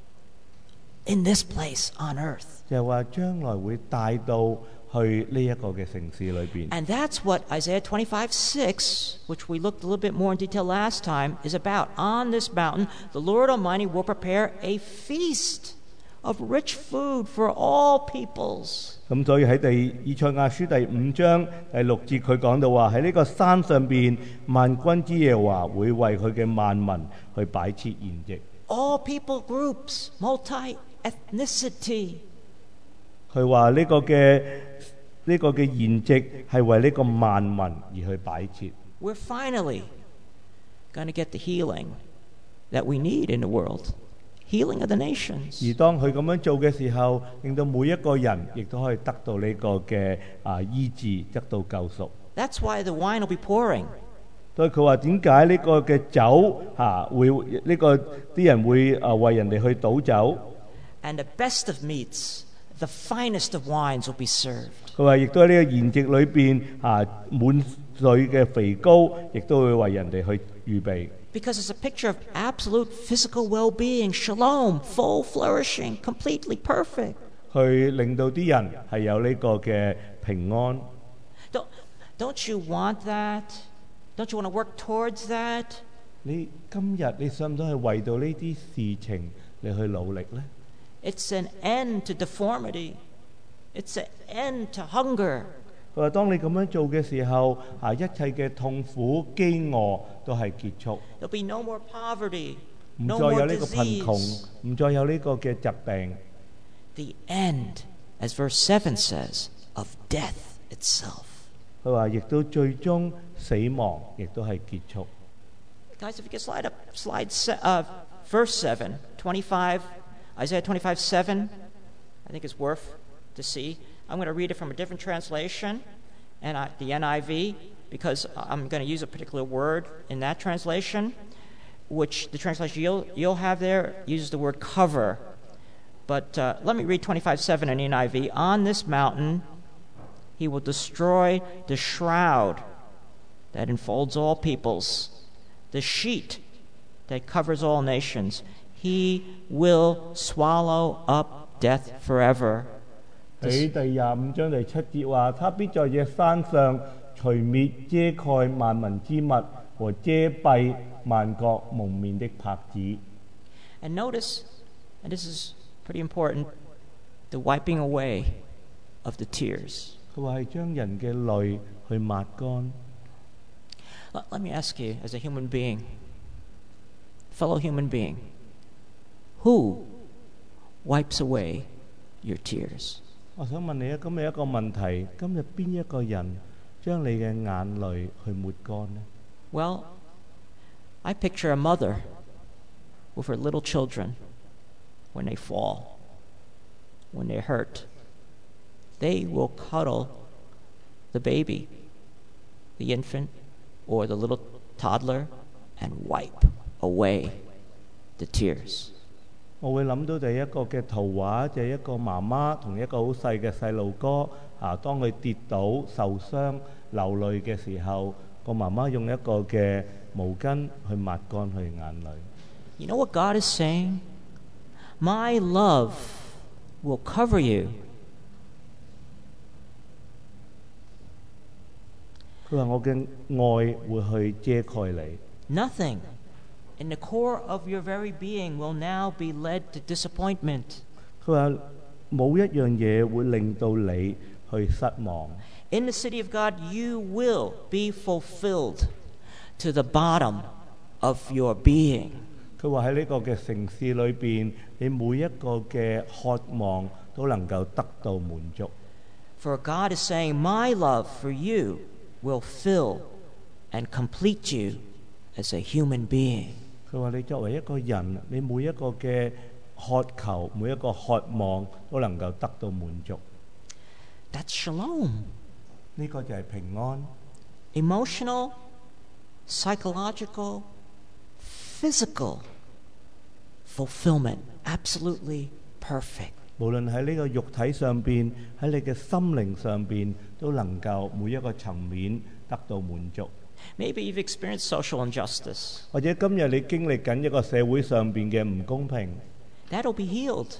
in this place on earth. 就係話將來會帶到去呢一個嘅城市裏邊。 And that's what Isaiah twenty-five six, which we looked a little bit more in detail last time, is about. On this mountain, the Lord Almighty will prepare a feast of rich food for all peoples. 咁所以喺第以賽亞書第五章第六節，佢講到話喺呢個山上邊，萬軍之耶和華會為佢嘅萬民去擺設筵席。 All people groups, multi-ethnicity. 佢話呢個嘅呢、個嘅筵席係為呢個萬民而去擺設。 We're finally going to get the healing that we need in the world. Healing of the nations. 而當佢咁樣做嘅時候，令到每一個人亦都可以得到呢個嘅啊醫治，得到救贖。 That's why the wine will be pouring. 所以佢話點解呢個嘅酒嚇、啊、會呢、個啲人會啊為人哋去倒酒？ And the best of meats, the finest of wines will be served. 佢話亦都喺呢個筵席裏邊啊滿水嘅肥膏，亦都會為人哋去預備。 Because it's a picture of absolute physical well-being, shalom, full flourishing, completely perfect. 去令到啲人係有呢個嘅平安。 Don't, don't you want that? Don't you want to work towards that? 你今日你想唔想係為到呢啲事情你去努力呢？ It's an end to deformity. It's an end to hunger. 佢話：當你咁樣做嘅時候，啊，一切嘅痛苦、飢餓都係結束， There'll be no more poverty, 唔 no 再 more 有呢個貧 disease. 窮，唔再有呢個嘅疾病。 The end, as verse seven says, of death itself. 佢話：亦都最終死亡，亦都係結束。 Guys, if you could slide up, slide se- uh, verse seven, twenty-five, Isaiah twenty-five seven, I think it's worth to see. I'm going to read it from a different translation, and I, the N I V, because I'm going to use a particular word in that translation, which the translation you'll, you'll have there uses the word cover. But uh, let me read twenty-five seven in the N I V. On this mountain, he will destroy the shroud that enfolds all peoples, the sheet that covers all nations. He will swallow up death forever. 喺第廿五章第七節話：他必在這山上除滅遮蓋萬民之物和遮蔽萬國蒙面的帕子。 And notice, and this is pretty important, the wiping away of the tears. 佢話係將人嘅淚去抹乾。 Let, let me ask you, as a human being, fellow human being, who wipes away your tears? 我想問你啊，今日一個問題：今日邊一個人將你嘅眼淚去抹乾呢？ Well, I picture a mother with her little children when they fall, when they're hurt. They will cuddle the baby, the infant, or the little toddler, and wipe away the tears. 我會諗到第一個嘅圖畫，就係、是、一個媽媽同一個好細嘅細路哥啊，當佢跌倒受傷流淚嘅時候，個媽媽用一個嘅毛巾去抹乾佢眼淚。 You know what God is saying? My love will cover you 佢話我嘅愛會去遮蓋你。 Nothing in the core of your very being will now be led to disappointment. 佢話冇一樣嘢會令到你去失望。 In the city of God, you will be fulfilled to the bottom of your being. 佢話喺呢個嘅城市裏邊，你每一個嘅渴望都能夠得到滿足。 For God is saying, my love for you will fill and complete you as a human being. 佢話你作為一個人，你每一個嘅渴求，每一個渴望都能夠得到滿足。 That's shalom. 呢個就係平安。 Emotional, psychological, physical fulfillment. Absolutely perfect. 無論喺呢個肉體上邊，喺你嘅心靈上邊，都能夠每一個層面得到滿足。 Maybe you've experienced social injustice. 或者今日你經歷緊一個社會上邊嘅唔公平， That'll be healed.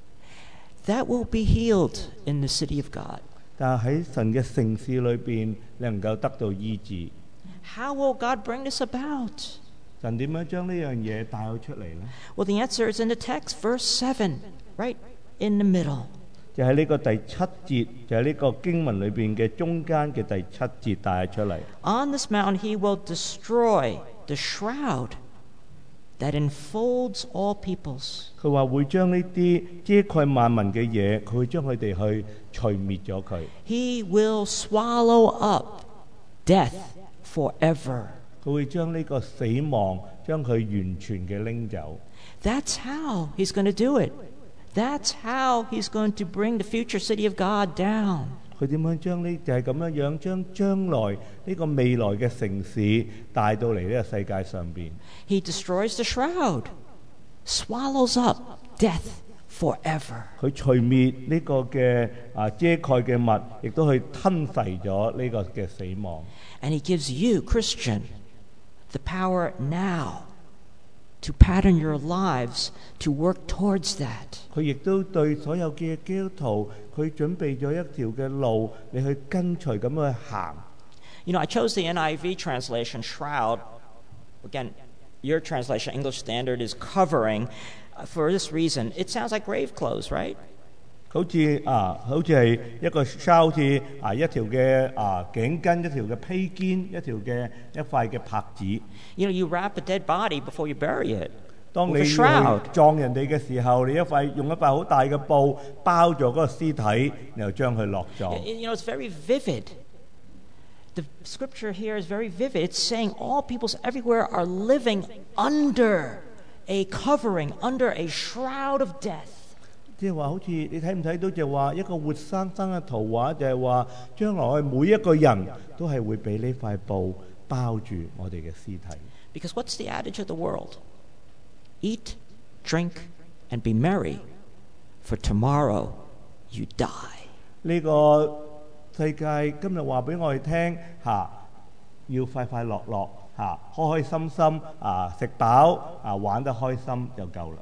That will be healed in the city of God. 但係喺神嘅城市裏邊，你能夠得到醫治。 How will God bring this about? 神點樣將呢樣嘢帶咗出嚟呢？ Well, the answer is in the text, verse seven, right in the middle. 就喺呢個第七節，就喺呢個經文裏邊嘅中間嘅第七節帶咗出嚟。 On this mountain he will destroy the shroud that enfolds all peoples. 佢話會將呢啲遮蓋萬民嘅嘢，佢會將佢哋去除滅咗佢。 He will swallow up death forever. 佢會將呢個死亡將佢完全嘅拎走。 That's how he's going to do it. That's how he's going to bring the future city of God down. 佢點樣將呢就係咁樣樣將將來呢個未來嘅城市帶到嚟呢個世界上邊。 He destroys the shroud, swallows up death forever. 佢除滅呢個嘅啊遮蓋嘅物，亦都去吞噬咗呢個嘅死亡。 And he gives you, Christian, the power now to pattern your lives to work towards that. 佢亦都對所有嘅基督徒，佢準備咗一條嘅路，你去跟隨咁去行。 You know, I chose the N I V translation, shroud. Again, your translation, English Standard, is covering. Uh, for this reason, it sounds like grave clothes, right? 好似啊，好似係一個 shawl， 好似啊一條嘅啊頸巾，一條嘅披肩，一條嘅一塊嘅帕子。 You know, you wrap a dead body before you bury it 當你 with a 要 shroud. 去葬人哋嘅時候，你一塊用一塊好大嘅布包咗嗰個屍體，然後將佢落葬。 Y- You know, it's very vivid. The scripture here is very vivid. It's saying all peoples everywhere are living under a covering, under a shroud of death. 即係話，好似你睇唔睇到就話一個活生生嘅圖畫，就係話將來我哋每一個人都係會俾呢塊布包住我哋嘅屍體。 Because what's the adage of the world? Eat, drink, and be merry, for tomorrow you die. 呢個世界今日話俾我哋聽嚇，要快快樂樂嚇，開開心心啊，食飽啊，玩得開心就夠啦。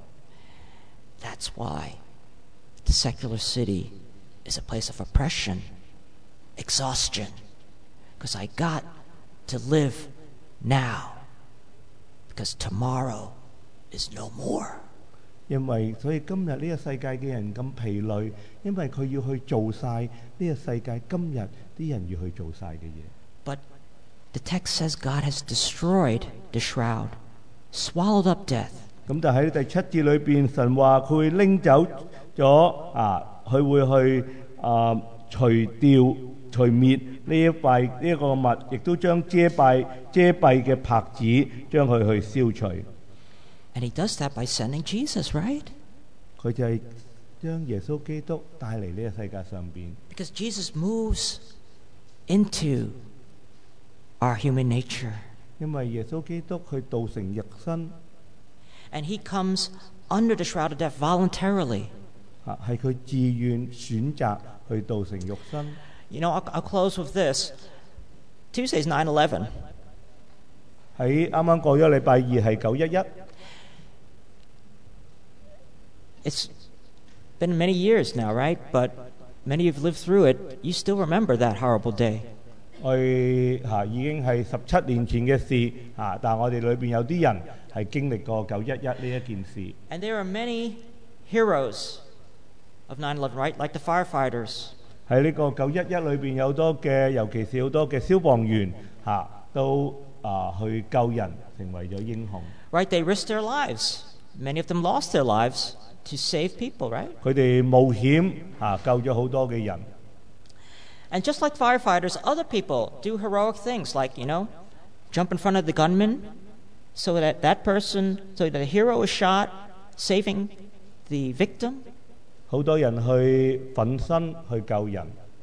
That's why the secular city is a place of oppression, exhaustion, because I got to live now, because tomorrow is no more. 因為所以今日呢個世界嘅人咁疲累，因為佢要去做晒呢個世界今日啲人要去做晒嘅嘢。 But the text says God has destroyed the shroud, swallowed up death. 咁但喺第七節裏邊，神話佢會拎走咗啊，佢會去啊除掉、除滅呢一塊呢一個物，亦都將遮蔽遮蔽嘅帕子將佢去消除。 And he does that by sending Jesus, right? 佢就係將耶穌基督帶嚟呢個世界上邊。 Because Jesus moves into our human nature. 因為耶穌基督佢道成肉身， And he comes under the shroud of death voluntarily. 啊係佢自願選擇去道成肉身。 You know, I'll, I'll close with this. Tuesday's nine eleven. 喺啱啱過咗禮拜二係九一一。 It's been many years now, right? But many of you have lived through it. You still remember that horrible day. 我哋嚇、已經係十七年前嘅事嚇、但係我哋裏邊有啲人係經歷過九一一呢一件事。 And there are many heroes of nine eleven, right? Like the firefighters. 喺呢個九一一裏邊有好多嘅，尤其是好多嘅消防員嚇、都啊、去救人，成為咗英雄。 Right? They risked their lives. Many of them lost their lives to save people, right? 佢哋冒險嚇、救咗好多嘅人。 And just like firefighters, other people do heroic things like, you know, jump in front of the gunman so that that person, so that the hero is shot, saving the victim. 好多人去奮身去救人。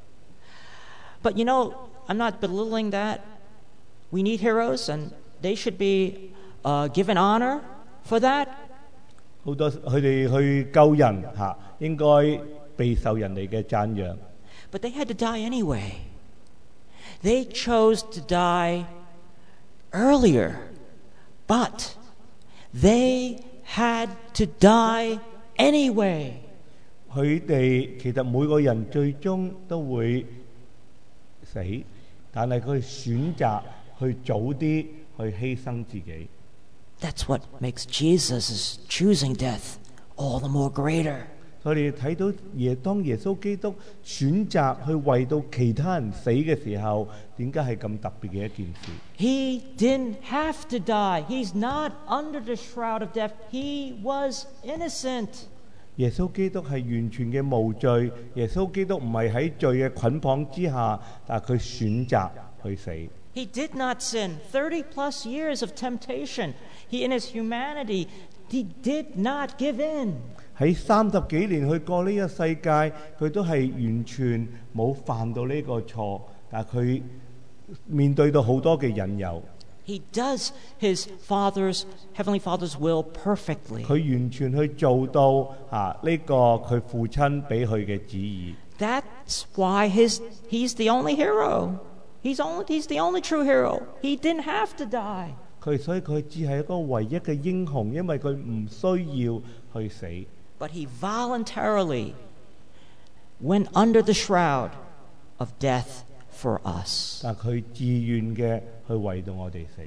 But you know, I'm not belittling that. We need heroes, and they should be uh, given honor for that. 好多佢哋去救人嚇、應該備受人哋嘅讚揚。 But they had to die anyway. They chose to die earlier, but they had to die anyway. 佢哋其實每個人最終都會死，但係佢選擇去早啲去犧牲自己。 That's what makes Jesus' choosing death all the more greater. 我哋睇到耶當耶穌基督選擇去為到其他人死嘅時候，點解係咁特別嘅一件事？ He didn't have to die. He's not under the shroud of death. He was innocent. 耶穌基督係完全嘅無罪，耶穌基督唔係喺罪嘅捆綁之下，但係佢選擇去死。 He did not sin. thirty plus years of temptation. He, in his humanity, he did not give in. 喺三十幾年去過呢個世界，佢都係完全冇犯到呢個錯，但係佢面對到好多嘅引誘。 He does his father's, heavenly father's will perfectly. 佢完全去做到啊呢、個佢父親俾佢嘅旨意。 That's why his, he's the only hero. He's, only, he's the only true hero. He didn't have to die. 佢所以佢只係一個唯一嘅英雄，因為佢唔需要去死。 But he voluntarily went under the shroud of death for us. 但佢自願嘅去為到我哋死，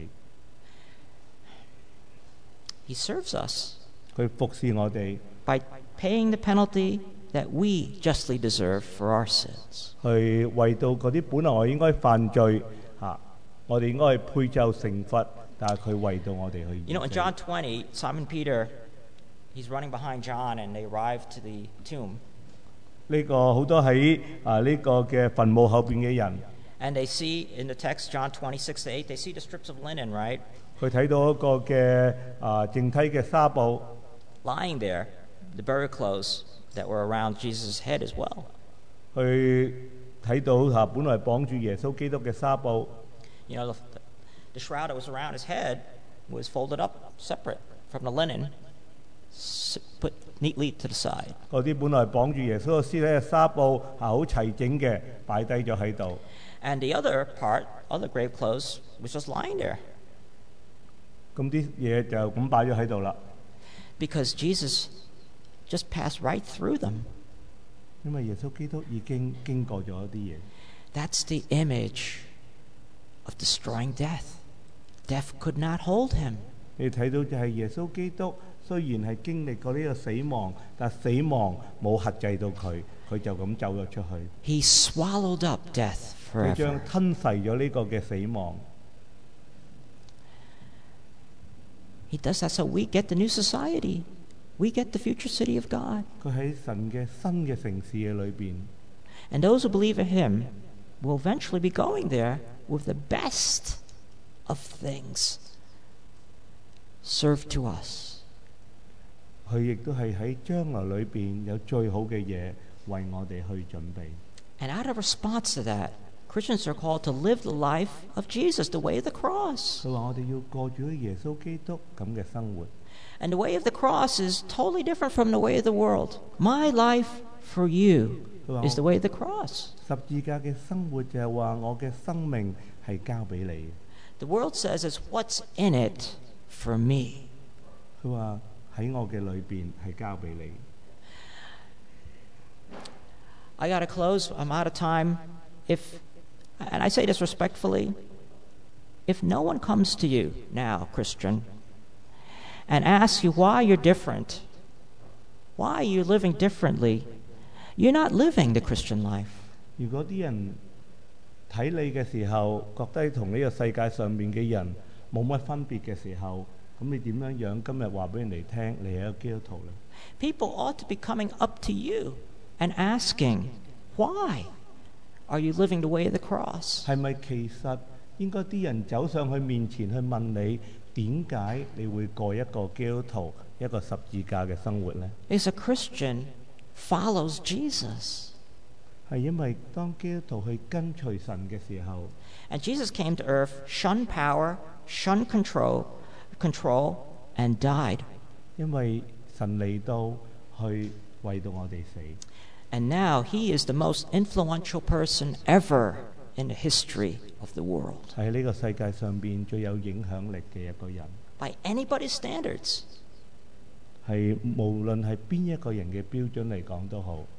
He serves us 佢服侍我哋， by paying the penalty that we justly deserve for our sins. 去為到嗰啲本來我應該犯罪嚇、啊我哋應該係配就懲罰，但係佢為到我哋去。 You know, in John twenty, Simon Peter, he's running behind John, and they arrive to the tomb. 呢個好多喺啊呢個嘅墳墓後邊嘅人， And they see in the text, John twenty-six to eight, they see the strips of linen, right? 佢睇到一個嘅啊淨體嘅紗布 Lying there, the burial clothes that were around Jesus' head as well. 去睇到嚇、本來綁住耶穌基督嘅紗布， You know, the, the shroud that was around his head was folded up separate from the linen, s- put neatly to the side. 嗰啲本來綁住耶穌個屍體嘅紗布係好齊整嘅，擺低咗喺度。 And the other part, other grave clothes, was just lying there 咁啲嘢就咁擺咗喺度啦。 because Jesus just passed right through them. 因為耶穌基督已經經過咗一啲嘢， That's the image of destroying death. Death could not hold him. 你睇到就係耶穌基督雖然係經歷過呢個死亡，但死亡冇轄制到佢，佢就咁走咗出去， He swallowed up death 佢將 forever. 吞噬咗呢個嘅死亡。 He does that so we get the new society. We get the future city of God. 佢喺神嘅新嘅城市嘅裏邊， And those who believe in him will eventually be going there with the best of things served to us. 佢亦都係喺將來裏邊有最好嘅嘢為我哋去準備。 And out of response to that, Christians are called to live the life of Jesus, the way of the cross. 佢話我哋要過住耶穌基督咁嘅生活。 And the way of the cross is totally different from the way of the world. My life for you is the way of the cross. 十字架嘅生活就係話我嘅生命係交俾你。 The world says it's what's in it for me. 佢話喺我嘅裏邊係交俾你。 I got to close. I'm out of time. If And I say this respectfully. If no one comes to you now, Christian, and asks you why you're different, why you're living differently, you're not living the Christian life. 如果啲人睇你嘅時候，覺得同呢個世界上面嘅人冇乜分別嘅時候，咁你點樣樣今日話俾人哋聽，你係一個基督徒呢？ People ought to be coming up to you and asking, why are you living the way of the cross? 係咪其實應該啲人走上去面前去問你點解你會過一個基督徒一個十字架嘅生活呢？ Is a Christian follows Jesus. 係因為當基督徒去跟隨神嘅時候， And Jesus came to earth, shunned power, shunned control, control, and died. 因為神嚟到去為到我哋死。 And now he is the most influential person ever in the history of the world. 喺呢個世界上邊最有影響力嘅一個人， By anybody's standards. 係無論係邊一個人嘅標準嚟講都好。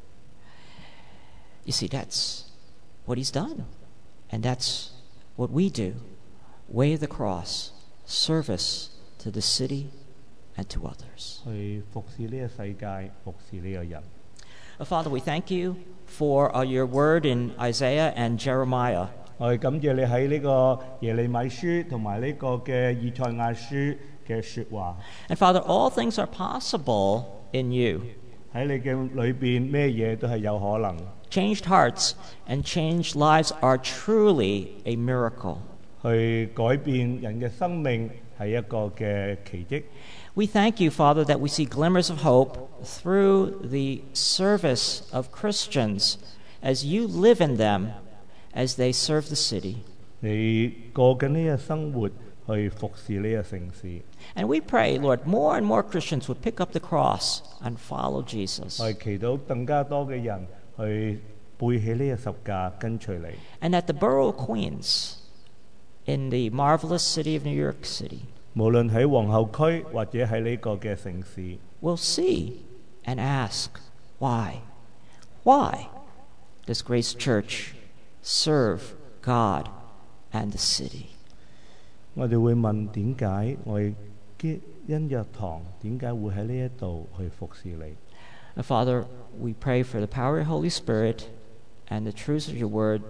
You see, that's what he's done. And that's what we do. Way of the cross, service to the city and to others. 去服侍呢個世界，服侍呢個人。 Uh, Father, we thank you for uh, your word in Isaiah and Jeremiah. 我哋感謝你喺呢個耶利米書同埋呢個嘅以賽亞書嘅説話。 And Father, all things are possible in you. 喺你嘅裏邊，咩嘢都係有可能。 Changed hearts and changed lives are truly a miracle. 去改變人嘅生命係一個嘅奇蹟。 We thank you, Father, that we see glimmers of hope through the service of Christians as you live in them as they serve the city. 你過緊呢個生活去服侍呢個城市。 And we pray, Lord, more and more Christians would pick up the cross and follow Jesus. 我哋祈禱更加多嘅人去背起呢個十架跟隨你。 And that the borough of Queens in the marvelous city of New York City 無論喺皇后區或者喺呢個嘅城市， will see and ask, why? Why does Grace Church serve God and the city? 我哋會問點解我哋基恩約堂點解會喺呢一度去服侍你？ And Father, we pray for the power of the Holy Spirit and the truths of your word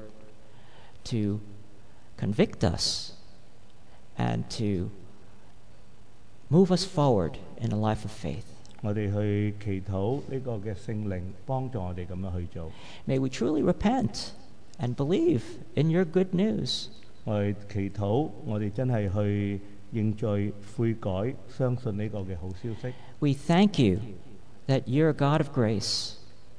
to convict us and to move us forward in a life of faith. 我哋去祈禱呢個嘅聖靈幫助我哋咁樣去做。 May we truly repent and believe in your good news. 我哋祈禱，我哋真係去認罪悔改，相信呢個嘅好消息。 We thank you that you're a God of grace.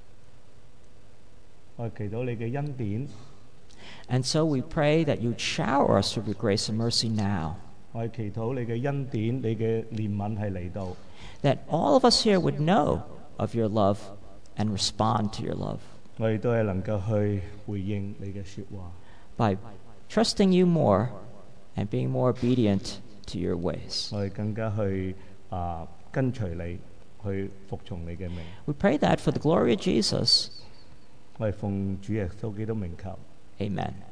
我哋祈禱你嘅恩典， And so we pray that you'd shower us with your grace and mercy now. 我哋祈禱你嘅恩典，你嘅憐憫係嚟到。 That all of us here would know of your love and respond to your love 我哋都係能夠去回應你嘅説話， by trusting you more and being more obedient to your ways. 我哋更加去啊跟隨你，去服從你嘅命。 We pray that for the glory of Jesus. 我哋奉主耶穌基督名求。 Amen.